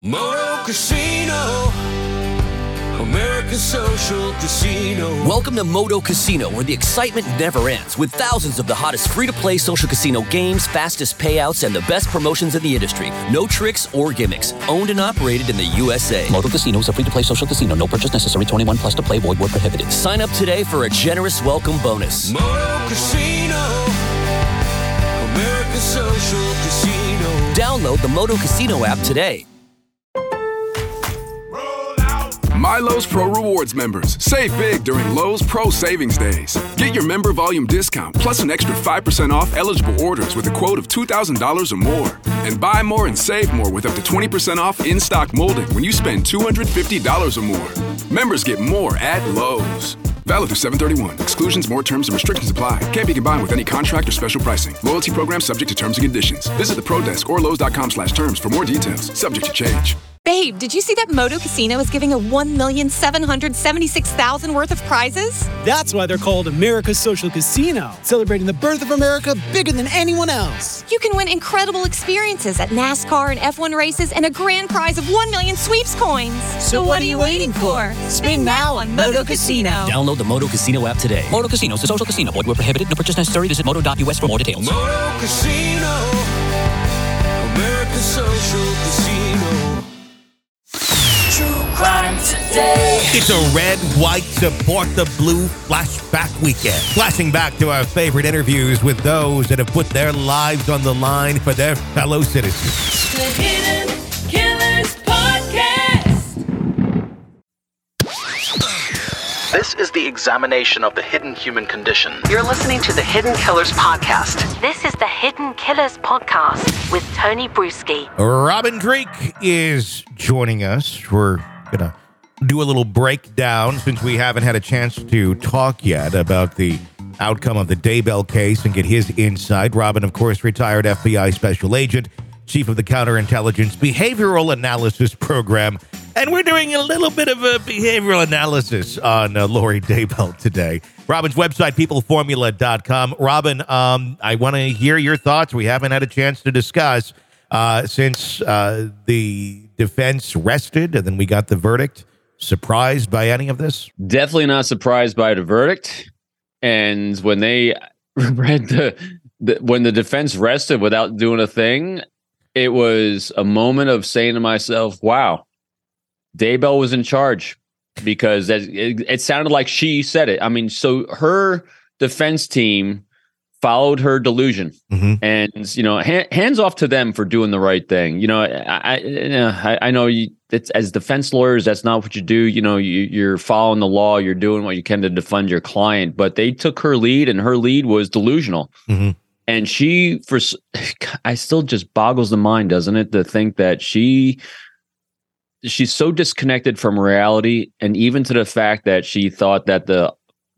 Moto Casino, American Social Casino. Welcome to Moto Casino, where the excitement never ends, with thousands of the hottest free-to-play social casino games, fastest payouts, and the best promotions in the industry. No tricks or gimmicks. Owned and operated in the USA. Moto Casino is a free-to-play social casino. No purchase necessary. 21 plus to play. Void where prohibited. Sign up today for a generous welcome bonus. Moto Casino, American Social Casino. Download the Moto Casino app today. MyLowe's Pro Rewards members. Save big during Lowe's Pro Savings Days. Get your member volume discount plus an extra 5% off eligible orders with a quote of $2,000 or more. And buy more and save more with up to 20% off in-stock molding when you spend $250 or more. Members get more at Lowe's. Valid through 7/31. Exclusions, more terms, and restrictions apply. Can't be combined with any contract or special pricing. Loyalty program subject to terms and conditions. Visit the Pro Desk or Lowe's.com/terms for more details. Subject to change. Babe, did you see that Moto Casino is giving a $1,776,000 worth of prizes? That's why they're called America's Social Casino, celebrating the birth of America bigger than anyone else. You can win incredible experiences at NASCAR and F1 races and a grand prize of 1 million sweeps coins. So what are you waiting for? Spin now on Moto Casino. Download the Moto Casino app today. Moto Casino is a social casino. Void where prohibited. No purchase necessary. Visit moto.us for more details. Moto Casino, American Social Casino. True Crime Today. It's a red, white, support the blue flashback weekend. Flashing back to our favorite interviews with those that have put their lives on the line for their fellow citizens. The Hidden Killers Podcast. This is the examination of the hidden human condition. You're listening to the Hidden Killers Podcast. This is the Hidden Killers Podcast with Tony Bruschi. Robin Drake is joining us. We're going to do a little breakdown since we haven't had a chance to talk yet about the outcome of the Daybell case and get his insight. Robin, of course, retired FBI special agent, chief of the Counterintelligence Behavioral Analysis Program. And we're doing a little bit of a behavioral analysis on Lori Daybell today. Robin's website, peopleformula.com. Robin, I want to hear your thoughts. We haven't had a chance to discuss since the defense rested and then we got the verdict. Surprised by any of this? Definitely not surprised by the verdict. And when they read when the defense rested without doing a thing, it was a moment of saying to myself, wow, Daybell was in charge, because it sounded like she said it. I mean, so her defense team followed her delusion, and hands off to them for doing the right thing. I know it's, as defense lawyers, that's not what you do. You're following the law. You're doing what you can to defend your client. But they took her lead, and her lead was delusional. And I still just boggles the mind, doesn't it, to think that she's so disconnected from reality, and even to the fact that she thought that the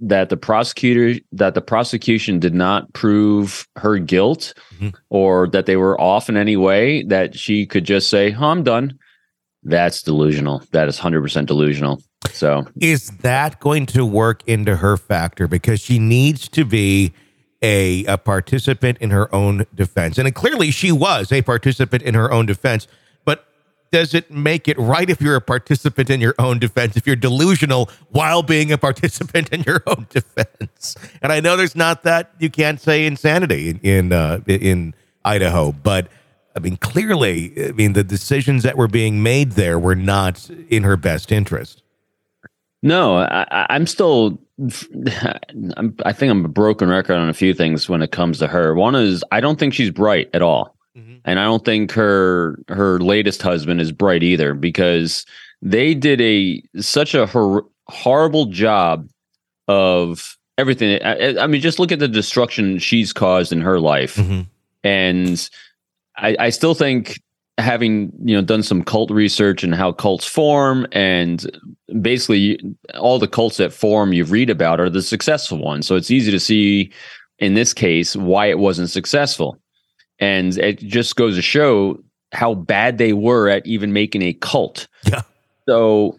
prosecution did not prove her guilt, or that they were off in any way, that she could just say, "Oh, I'm done." That's delusional. That is 100% delusional. So, is that going to work into her factor, because she needs to be a participant in her own defense? And clearly she was a participant in her own defense, but does it make it right if you're a participant in your own defense, if you're delusional while being a participant in your own defense? And I know there's not that, you can't say insanity in Idaho, but I mean, clearly, the decisions that were being made there were not in her best interest. No, I'm still, I think I'm a broken record on a few things when it comes to her. One is, I don't think she's bright at all. And I don't think her latest husband is bright either, because they did such a horrible job of everything. I mean, just look at the destruction she's caused in her life. And I still think, having done some cult research and how cults form, and basically all the cults that form you read about are the successful ones. So it's easy to see in this case why it wasn't successful. And it just goes to show how bad they were at even making a cult. Yeah. So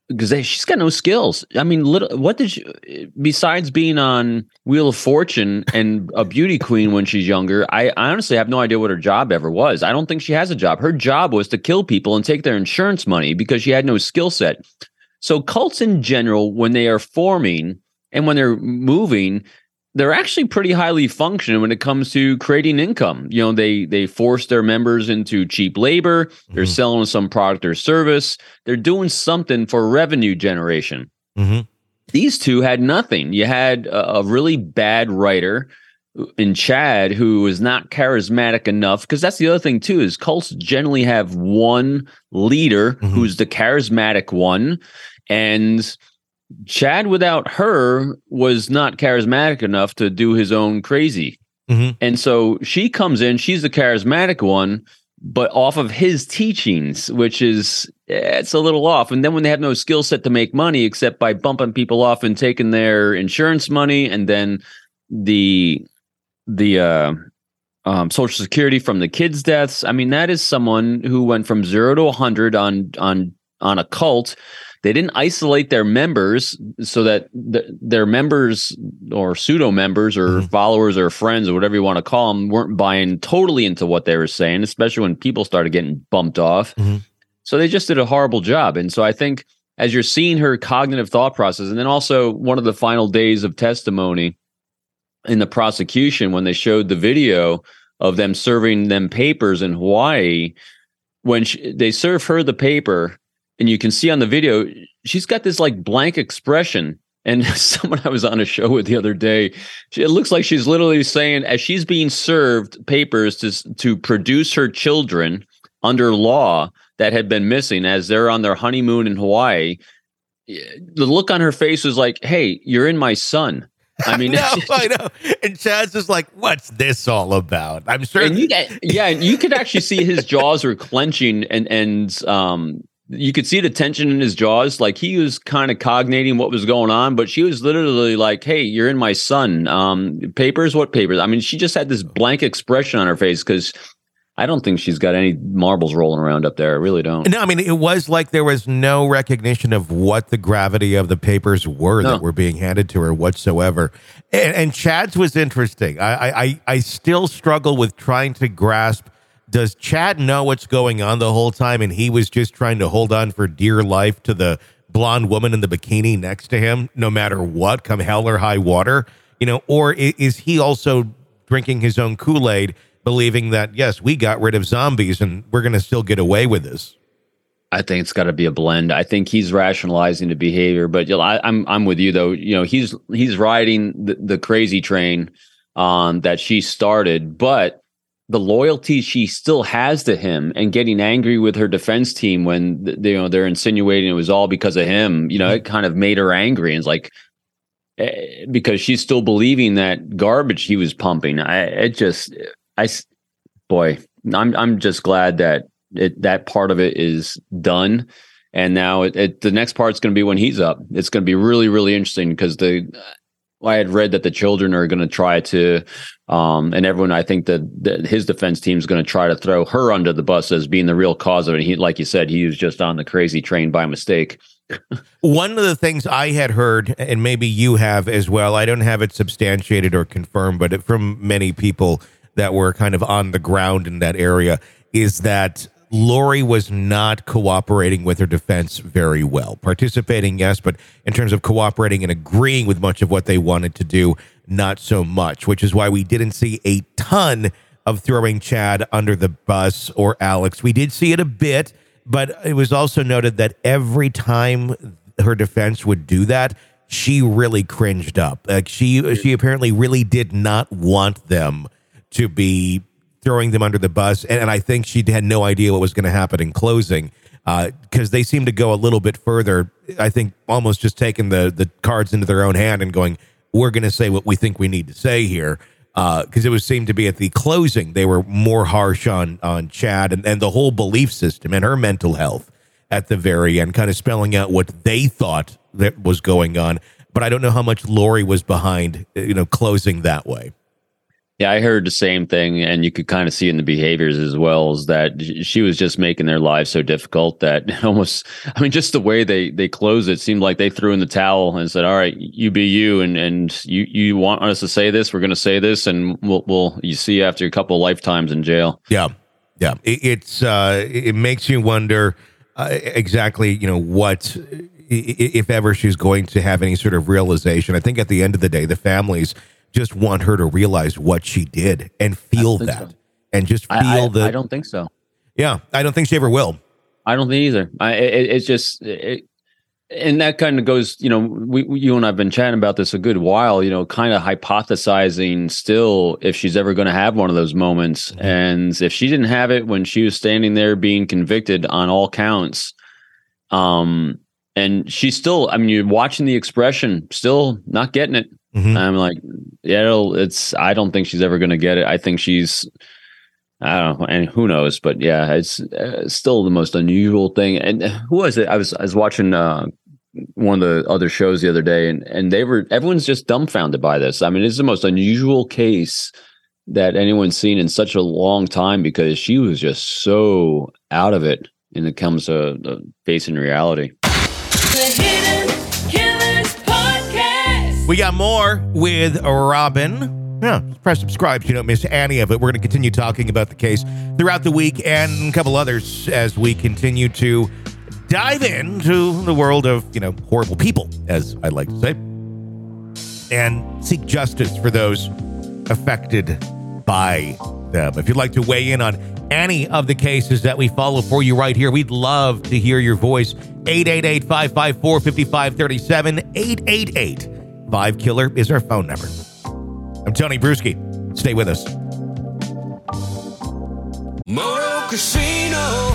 because she's got no skills. I mean, what did she, besides being on Wheel of Fortune and a beauty queen when she's younger, I honestly have no idea what her job ever was. I don't think she has a job. Her job was to kill people and take their insurance money because she had no skill set. So cults in general, when they are forming and when they're moving, they're actually pretty highly functioning when it comes to creating income. You know, they force their members into cheap labor. They're selling some product or service. They're doing something for revenue generation. These two had nothing. You had a really bad writer in Chad who is not charismatic enough, because that's the other thing too, is cults generally have one leader who's the charismatic one, and Chad, without her, was not charismatic enough to do his own crazy. And so she comes in, she's the charismatic one, but off of his teachings, which is, it's a little off. And then when they have no skill set to make money except by bumping people off and taking their insurance money, and then the Social Security from the kids' deaths. I mean, that is someone who went from 0 to 100 on a cult. They didn't isolate their members so that their members or pseudo members or followers or friends or whatever you want to call them weren't buying totally into what they were saying, especially when people started getting bumped off. So they just did a horrible job. And so I think as you're seeing her cognitive thought process, and then also one of the final days of testimony in the prosecution, when they showed the video of them serving them papers in Hawaii, when they serve her the paper, and you can see on the video, she's got this like blank expression. And someone I was on a show with the other day, it looks like she's literally saying, as she's being served papers to produce her children under law that had been missing as they're on their honeymoon in Hawaii, the look on her face was like, hey, you're in my son. I mean, I know. And Chad's just like, what's this all about? I'm sure. And you could actually see his jaws were clenching, and you could see the tension in his jaws. Like he was kind of cognating what was going on, but she was literally like, hey, you're in my son. Papers? What papers? I mean, she just had this blank expression on her face because I don't think she's got any marbles rolling around up there. I really don't. No, I mean, it was like there was no recognition of what the gravity of the papers were that were being handed to her whatsoever. And Chad's was interesting. I still struggle with trying to grasp, does Chad know what's going on the whole time, and he was just trying to hold on for dear life to the blonde woman in the bikini next to him, no matter what, come hell or high water? You know, or is he also drinking his own Kool-Aid, believing that, yes, we got rid of zombies and we're going to still get away with this? I think it's got to be a blend. I think he's rationalizing the behavior, but I'm with you though. You know, he's riding the crazy train that she started, but the loyalty she still has to him, and getting angry with her defense team when they're insinuating it was all because of him. You know, it kind of made her angry, and it's like, because she's still believing that garbage he was pumping. I'm just glad that that part of it is done. And now the next part's going to be when he's up. It's going to be really, really interesting, because I had read that the children are going to try to, and everyone, I think that his defense team is going to try to throw her under the bus as being the real cause of it. He, like you said, he was just on the crazy train by mistake. One of the things I had heard, and maybe you have as well, I don't have it substantiated or confirmed, but from many people that were kind of on the ground in that area, is that Lori was not cooperating with her defense very well. Participating, yes, but in terms of cooperating and agreeing with much of what they wanted to do, not so much, which is why we didn't see a ton of throwing Chad under the bus or Alex. We did see it a bit, but it was also noted that every time her defense would do that, she really cringed up. Like she apparently really did not want them to be throwing them under the bus. And I think she had no idea what was going to happen in closing, because they seemed to go a little bit further. I think almost just taking the cards into their own hand and going, we're going to say what we think we need to say here. Because it seemed to be at the closing, they were more harsh on Chad and the whole belief system and her mental health at the very end, kind of spelling out what they thought that was going on. But I don't know how much Lori was behind, closing that way. Yeah, I heard the same thing, and you could kind of see in the behaviors as well, is that she was just making their lives so difficult that almost, I mean, just the way they closed it seemed like they threw in the towel and said, all right, you be you, and you want us to say this, we're going to say this, and we'll you see after a couple of lifetimes in jail. Yeah. It makes you wonder exactly, what, if ever she's going to have any sort of realization. I think at the end of the day, the families just want her to realize what she did and feel that, and just feel I don't think so. Yeah, I don't think she ever will. I don't think either. It's just, and that kind of goes, you and I've been chatting about this a good while, kind of hypothesizing still if she's ever going to have one of those moments. Mm-hmm. And if she didn't have it when she was standing there being convicted on all counts, and she's still, you're watching the expression, still not getting it. Mm-hmm. I'm like, I don't think she's ever going to get it. I think I don't know, and who knows, but yeah, it's still the most unusual thing. And who was it? I was watching one of the other shows the other day, and everyone's just dumbfounded by this. I mean, it's the most unusual case that anyone's seen in such a long time, because she was just so out of it when it comes to facing reality. The Hidden Killers Podcast. We got more with Robin. Yeah, press subscribe so you don't miss any of it. We're going to continue talking about the case throughout the week and a couple others as we continue to dive into the world of, horrible people, as I like to say, and seek justice for those affected by them. If you'd like to weigh in on any of the cases that we follow for you right here, we'd love to hear your voice. 888-554-5537. 888-5-KILLER is our phone number. I'm Tony Bruschi. Stay with us. Moto Casino,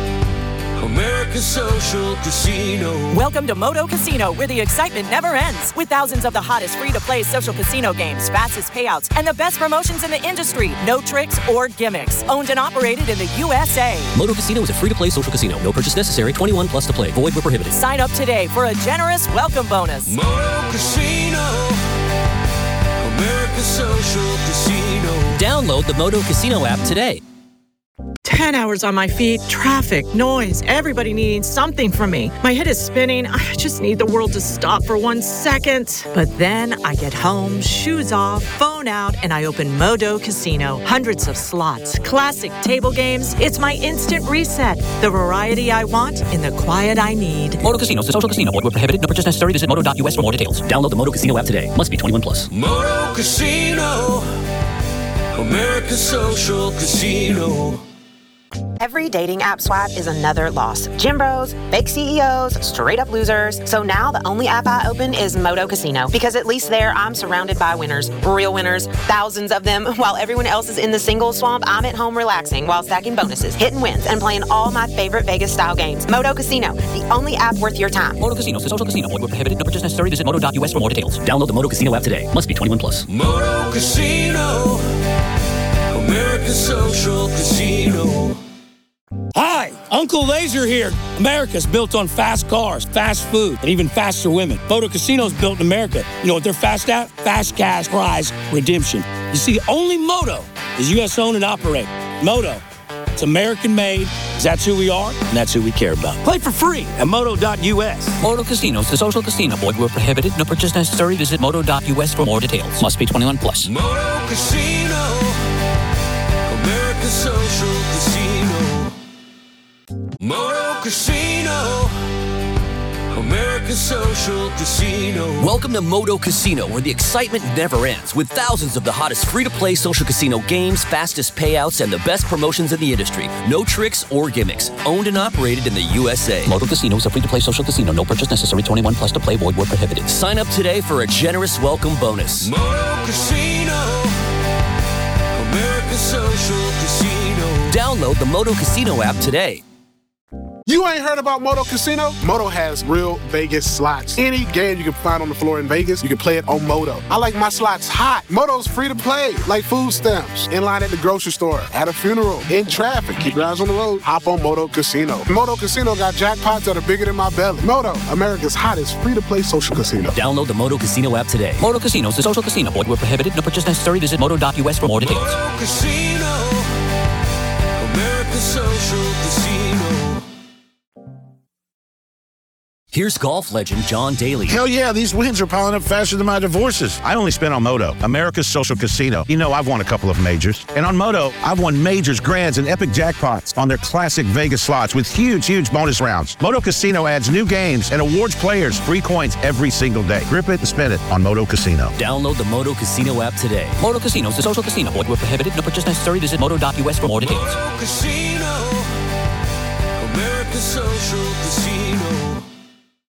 America's social casino. Welcome to Moto Casino, where the excitement never ends. With thousands of the hottest free-to-play social casino games, fastest payouts, and the best promotions in the industry. No tricks or gimmicks. Owned and operated in the USA. Moto Casino is a free-to-play social casino. No purchase necessary. 21 plus to play. Void where prohibited. Sign up today for a generous welcome bonus. Moto Casino, America's social casino. Download the Moto Casino app today. 10 hours on my feet, traffic, noise, everybody needing something from me. My head is spinning. I just need the world to stop for 1 second. But then I get home, shoes off, phone out, and I open Moto Casino. Hundreds of slots, classic table games. It's my instant reset. The variety I want in the quiet I need. Moto Casino is a social casino. Void where prohibited. No purchase necessary. Visit moto.us for more details. Download the Moto Casino app today. Must be 21 plus. Moto Casino, America's social casino. Every dating app swipe is another loss. Gym bros, fake CEOs, straight up losers. So now the only app I open is Moto Casino, because at least there I'm surrounded by winners, real winners, thousands of them. While everyone else is in the single swamp, I'm at home relaxing while stacking bonuses, hitting wins, and playing all my favorite Vegas style games. Moto Casino, the only app worth your time. Moto Casino is a social casino. Void where prohibited. No purchase necessary. Visit moto.us for more details. Download the Moto Casino app today. Must be 21 plus. Moto Casino, America's social casino. Hi, Uncle Laser here. America's built on fast cars, fast food, and even faster women. Moto Casino's built in America. You know what they're fast at? Fast cash prize redemption. You see, only Moto is U.S. owned and operated. Moto, it's American made, because that's who we are, and that's who we care about. Play for free at moto.us. Moto Casino is a social casino. Void where prohibited. No purchase necessary. Visit moto.us for more details. Must be 21 plus. Moto Casino, America's social casino. Moto Casino, America's social casino. Welcome to Moto Casino, where the excitement never ends. With thousands of the hottest free-to-play social casino games, fastest payouts, and the best promotions in the industry. No tricks or gimmicks. Owned and operated in the USA. Moto Casino is a free-to-play social casino. No purchase necessary. 21 plus to play. Void where prohibited. Sign up today for a generous welcome bonus. Moto Casino, America's social casino. Download the Moto Casino app today. You ain't heard about Moto Casino? Moto has real Vegas slots. Any game you can find on the floor in Vegas, you can play it on Moto. I like my slots hot. Moto's free to play, like food stamps. In line at the grocery store, at a funeral, in traffic. Keep your eyes on the road. Hop on Moto Casino. Moto Casino got jackpots that are bigger than my belly. Moto, America's hottest free-to-play social casino. Download the Moto Casino app today. Moto Casino is a social casino. Void where prohibited. No purchase necessary. Visit moto.us for more details. Moto Casino, America's social casino. Here's golf legend John Daly. Hell yeah, these wins are piling up faster than my divorces. I only spent on Moto, America's social casino. You know, I've won a couple of majors. And on Moto, I've won majors, grands, and epic jackpots on their classic Vegas slots with huge bonus rounds. Moto Casino adds new games and awards players free coins every single day. Grip it and spin it on Moto Casino. Download the Moto Casino app today. Moto Casino is a social casino. Void where prohibited. No purchase necessary. Visit moto.us for more details. Moto Casino, America's social casino.